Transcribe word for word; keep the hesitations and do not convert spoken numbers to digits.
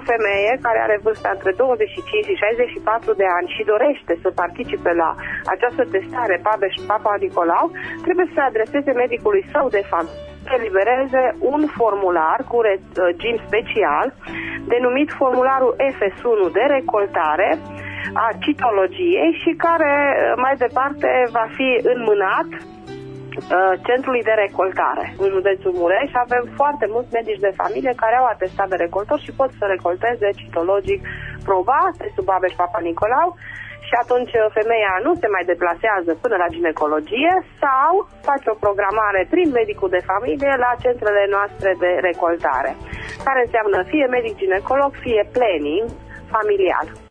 femeie care are vârsta între douăzeci și cinci și șaizeci și patru de ani și dorește să participe la această testare Papa Nicolau, trebuie să se adreseze medicului său de familie, să elibereze un formular cu regim special denumit formularul F S unu de recoltare a citologiei și care mai departe va fi înmânat centrului de recoltare. În județul Mureș avem foarte mulți medici de familie care au atestat de recoltor și pot să recolteze citologic probat sub Babeș Papa Nicolau și atunci femeia nu se mai deplasează până la ginecologie sau face o programare prin medicul de familie la centrele noastre de recoltare, care înseamnă fie medic ginecolog, fie planning familial.